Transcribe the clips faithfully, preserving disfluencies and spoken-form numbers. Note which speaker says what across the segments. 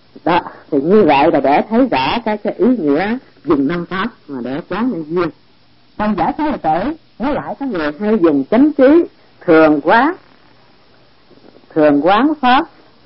Speaker 1: Đó, thì như vậy là để thấy rõ cái cái ý nghĩa dùng năm pháp mà để quán nhân duyên. Trong giải thoát là tử nói lại có người hay dùng chánh trí thường quán, thường quán pháp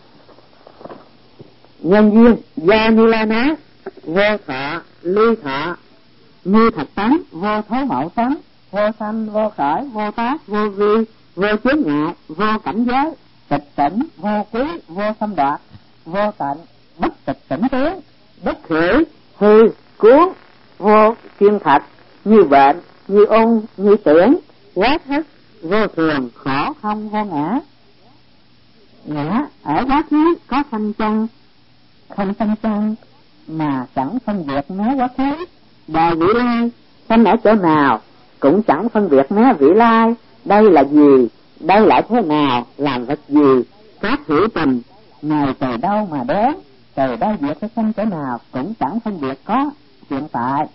Speaker 1: nhân duyên do Như Lai nói: vô thọ ly thọ, như thật tánh, vô thối mậu tánh, vô sanh vô khởi, vô tác vô vi, vô chướng ngại, vô cảnh giới, tịch tỉnh, vô quý, vô xâm đoạt, vô tận, bất tịch tỉnh tướng, bất khởi hư cuốn, vô kiên thật, như bệnh, như ung, như tưởng, quá thất, vô thường, khổ không, vô ngã. Ngã ở quá khứ có sanh chân, không sanh chân, mà chẳng phân biệt nó quá khứ. Đời vị lai sanh ở chỗ nào cũng chẳng phân biệt nó vị lai. Đây là gì, đây lại thế nào, làm vật gì, các hữu tình ngày từ đâu mà đến, từ đâu việc cái sanh chỗ nào cũng chẳng phân biệt có hiện tại.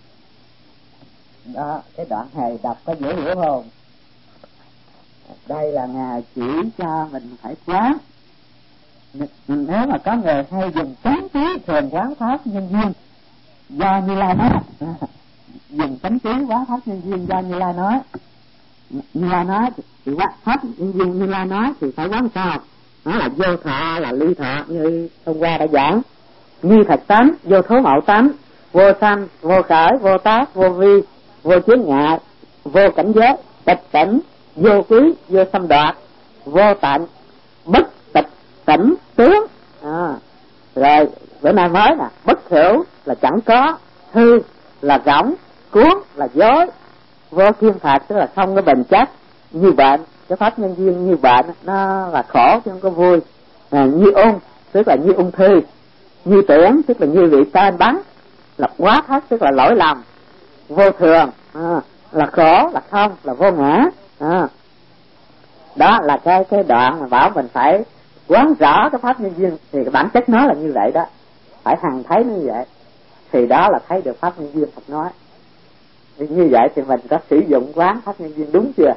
Speaker 1: Đó, cái đoạn này đọc có dễ hiểu không? Đây là Ngài chỉ cho mình phải quán. Nếu mà có người hay dùng chánh trí thường quán pháp nhân duyên do Như Lai nói, dùng chánh trí quán pháp nhân duyên do Như Lai nói, Như Lai nói thì quán pháp nhân duyên Như Lai nói thì phải quán sao? Nó là vô thọ, là ly thọ như hôm qua đã giảng, như thật tánh, vô thối mậu tánh, vô sanh, vô khởi, vô tác, vô vi, vô chướng ngại, vô cảnh giới, tịch tỉnh, vô quý, vô xâm đoạt, vô tận, bất tịch tỉnh tướng. À, rồi bữa nay mới nè, bất hữu là chẳng có, hư là rỗng, cuốn là dối, vô thiên thật tức là không có bền chắc, như bệnh. Cái pháp nhân duyên như bệnh nó là khổ chứ không có vui. À, như ung tức là như ung thư, như tưởng tức là như bị tên bắn, là quá thất tức là lỗi lầm, vô thường à, là khổ, là không, là vô ngã. À, đó là cái cái đoạn mà bảo mình phải quán rõ cái pháp nhân duyên, thì cái bản chất nó là như vậy đó, phải hằng thấy như vậy thì đó là thấy được pháp nhân duyên Phật nói. Thì như vậy thì mình có sử dụng quán pháp nhân duyên đúng chưa?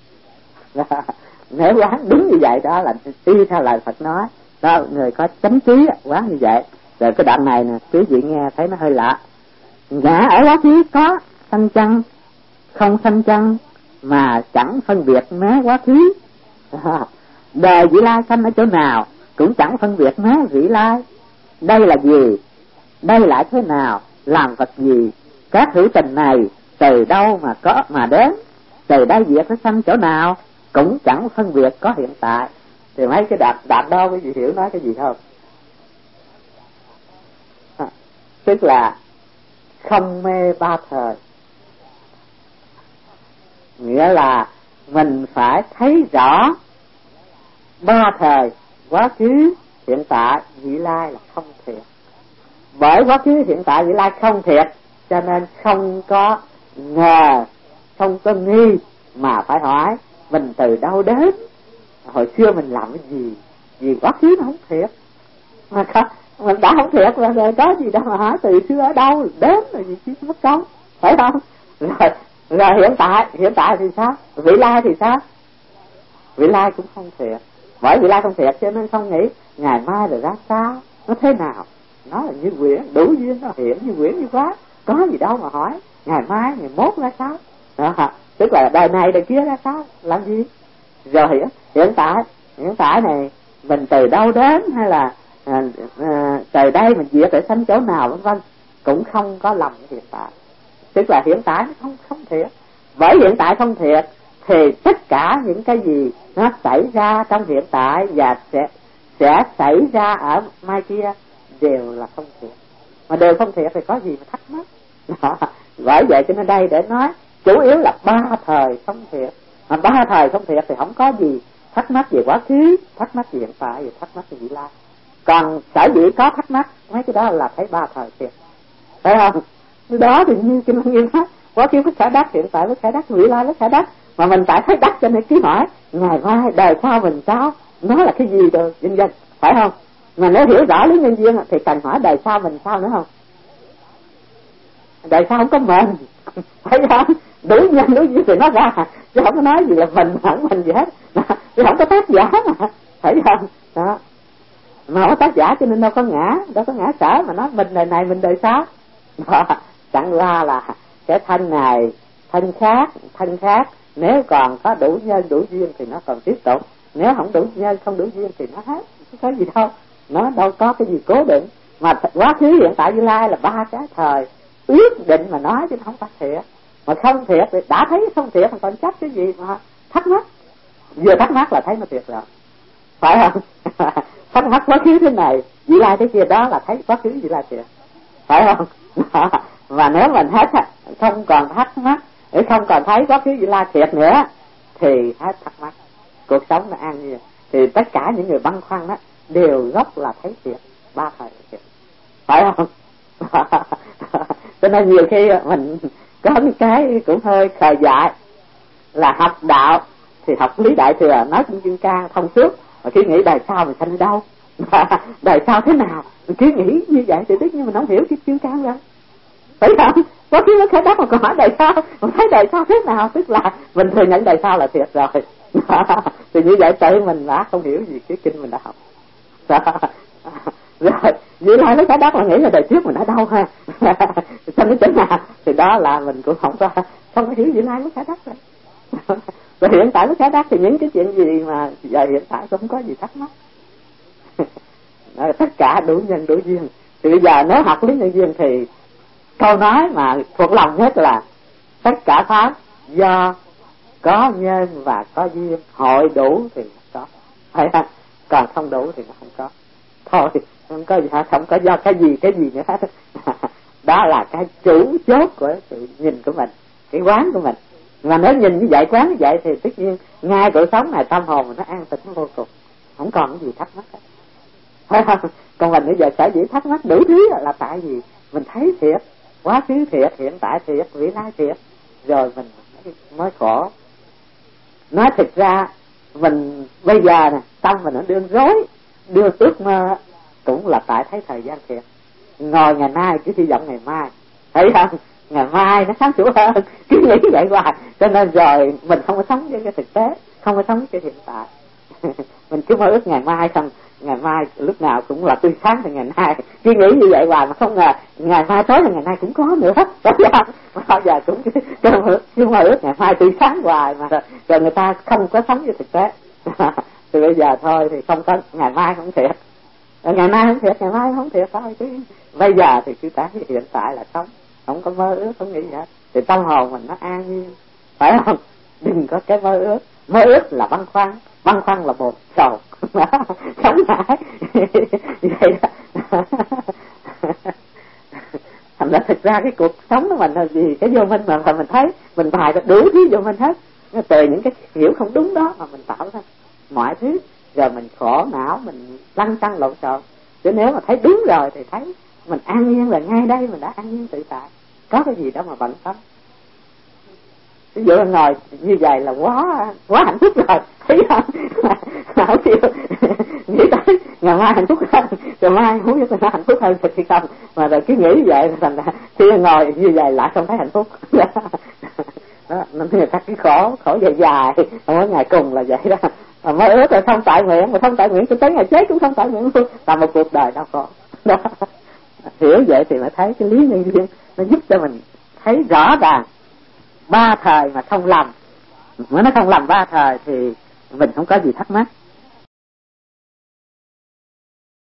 Speaker 1: Nếu quán đúng như vậy đó là y theo lời Phật nói đó, người có chánh trí quán như vậy. Rồi cái đoạn này nè, quý vị nghe thấy nó hơi lạ. Ngã ở quá khứ có sanh chân, không sanh chân, mà chẳng phân biệt nó quá khứ. À, đời vị lai sanh ở chỗ nào cũng chẳng phân biệt nó vị lai. Đây là gì, đây lại thế nào, làm vật gì, các hữu tình này từ đâu mà có mà đến, từ đây việc nó sanh chỗ nào cũng chẳng phân biệt có hiện tại. Thì mấy cái đoạn đoạn đó quý vị hiểu nói cái gì không? À, tức là không mê ba thời, nghĩa là mình phải thấy rõ ba thời, quá khứ, hiện tại, vị lai là không thiệt. Bởi quá khứ, hiện tại, vị lai không thiệt, cho nên không có ngờ, không có nghi, mà phải hỏi mình từ đâu đến, hồi xưa mình làm cái gì, vì quá khứ nó không thiệt, mà không, mình đã không thiệt rồi, có gì đâu mà hỏi từ xưa ở đâu đến rồi gì chứ mất công, phải không? Rồi, rồi hiện tại, hiện tại thì sao? Vị lai thì sao? Vị lai cũng không thiệt, bởi vị lai không thiệt cho nên không nghĩ ngày mai rồi ra sao, nó thế nào, nó là như quyển, đủ duyên nó hiện như quyển như quá, có gì đâu mà hỏi ngày mai, ngày mốt ra sao đó, tức là đời này đời kia ra sao, làm gì. Rồi hiện tại, hiện tại này mình từ đâu đến, hay là à, à, từ đây mình diệt để sanh chỗ nào vân vân, cũng không có lầm hiện tại, tức là hiện tại nó không không thiệt. Bởi hiện tại không thiệt thì tất cả những cái gì nó xảy ra trong hiện tại và sẽ sẽ xảy ra ở mai kia đều là không thiệt, mà đều không thiệt thì có gì mà thắc mắc đó. Bởi vậy cho nên đây để nói chủ yếu là ba thời không thiệt, mà ba thời không thiệt thì không có gì thắc mắc về quá khứ, thắc mắc về hiện tại, về thắc mắc về vị lai. Còn sở dĩ có thắc mắc mấy cái đó là thấy ba thời thiệt, phải không? Cái đó thì như Kinh Lăng Nghiêm nói quá khứ với khả đắc, hiện tại với khả đắc, vị lai với khả đắc, mà mình tại thấy đắc cho nên cứ hỏi ngày mai đời sau mình sao, nó là cái gì rồi vân vân, phải không? Mà nếu hiểu rõ lý nhân duyên thì cần hỏi đời sau mình sao nữa không? Đời sau không có mình, phải không? Đủ nhân đủ duyên thì nó ra, chứ không có nói gì là mình, không mình gì hết, chứ không có tác giả mà, phải không? Đó. mà không có tác giả cho nên đâu có ngã, đâu có ngã sở mà nói mình đời này mình đời sau. Chẳng qua là cái thân này thân khác, thân khác nếu còn có đủ nhân đủ duyên thì nó còn tiếp tục, nếu không đủ nhân không đủ duyên thì nó hết, không có gì đâu, nó đâu có cái gì cố định. Mà quá khứ hiện tại vị lai là ba cái thời ước định mà nói chứ không phải thiệt. Mà không thiệt thì đã thấy không thiệt mà còn chấp cái gì mà thắc mắc, vừa thắc mắc là thấy nó thiệt rồi, phải không? Thắc mắc quá khứ thế này vị lai thế kia đó là thấy quá khứ vị lai thiệt, phải không? Và nếu mình hết không còn thắc mắc, để không còn thấy quá khứ vị lai thiệt nữa thì hết thắc mắc, cuộc sống nó an nhiên. Thì tất cả những người băn khoăn đó đều gốc là thấy thiệt, ba thời thiệt, phải không? Cho nên nhiều khi mình có cái cái cũng hơi khờ dại là học đạo thì học lý đại thừa nói cũng kim cang thông suốt, mà khi nghĩ đời sau mình sanh ở đâu, đời sau thế nào, mình cứ nghĩ như vậy thì tất nhiên mình không hiểu cái kim cang rồi, phải không? Có khi nó khá đáp mà còn hỏi đời sau, mình thấy đời sau thế nào, tức là mình thừa nhận đời sau là thiệt rồi. Thì như vậy tự mình đã không hiểu gì cái kinh mình đã học. Rồi vậy là nó khá đáp mà nghĩ là đời trước mình ở đâu ha, sao nó chỗ nào, thì đó là mình cũng không có không có hiểu gì lai nó khá đáp rồi. Rồi hiện tại nó khá đáp thì những cái chuyện gì mà giờ hiện tại không có gì thắc mắc. Tất cả đủ nhân đủ duyên. Thì bây giờ nếu học lý nhân duyên thì câu nói mà thuộc lòng nhất là tất cả pháp do có nhân và có duyên, hội đủ thì có, phải không? Còn không đủ thì nó không có. Thôi không có gì hết, không có do cái gì cái gì nữa hết. Đó là cái chủ chốt của sự nhìn của mình, cái quán của mình. Mà nếu nhìn như vậy, quán như vậy thì tất nhiên ngay cuộc sống này tâm hồn nó an tĩnh vô cùng, không còn cái gì thắc mắc hết, phải không? Còn mình bây giờ sở dĩ thắc mắc đủ thứ là tại vì mình thấy thiệt, quá khứ thiệt, hiện tại thiệt, vị lai thiệt, rồi mình mới khổ. Nói thực ra mình bây giờ nè, tâm mình nó đương rối, đương ước mơ cũng là tại thấy thời gian thiệt. Ngồi ngày nay cứ hy vọng ngày mai, thấy không? Ngày mai nó sáng sủa hơn, cứ nghĩ vậy hoài. Cho nên rồi mình không có sống với cái thực tế, không có sống với cái hiện tại. Mình cứ mơ ước ngày mai không, ngày mai lúc nào cũng là tươi sáng thì ngày nay, cứ nghĩ như vậy hoài mà không ngờ ngày mai tối là ngày nay cũng có nữa, phải không? Bao giờ cũng cứ, cứ mơ ước ngày mai tươi sáng hoài mà rồi, rồi người ta không có sống với thực tế. Thì bây giờ thôi thì không có, ngày mai không thiệt, ngày mai không thiệt, ngày mai không thiệt thôi chứ. Bây giờ thì cứ tại hiện tại là sống, không có mơ ước, không nghĩ gì hết, thì tâm hồn mình nó an nhiên, phải không? Đừng có cái mơ ước, mơ ước là băn khoăn, băn khoăn là bột sầu, sống mãi vậy đó. Thành ra thực ra cái cuộc sống của mình là gì, cái vô minh mà mình thấy mình bài được đủ thứ vô minh hết, từ những cái hiểu không đúng đó mà mình tạo ra mọi thứ, rồi mình khổ não, mình lăn tăn lộn xộn. Chứ nếu mà thấy đúng rồi thì thấy mình an nhiên là ngay đây mình đã an nhiên tự tại, có cái gì đó mà bận tâm. Ví dụ ngồi như vậy là quá quá hạnh phúc rồi, thấy không? Không chịu nghĩ tới ngày mai hạnh phúc hơn, ngày mai không biết là hạnh phúc hơn thật hay không, mà rồi cứ nghĩ vậy thành ra khi ngồi như vậy lại không thấy hạnh phúc. Đó, nên người ta cứ khổ khổ dài dài, không có ngày cùng là vậy đó. Mà mới ước là không tại nguyện, mà không tại nguyện cho tới ngày chết cũng không tại nguyện luôn, là một cuộc đời đau khổ. Đó. Hiểu vậy thì mới thấy cái lý nhân duyên nó giúp cho mình thấy rõ ràng ba thời mà không lầm. Mà nó không lầm ba thời thì mình không có gì thắc mắc.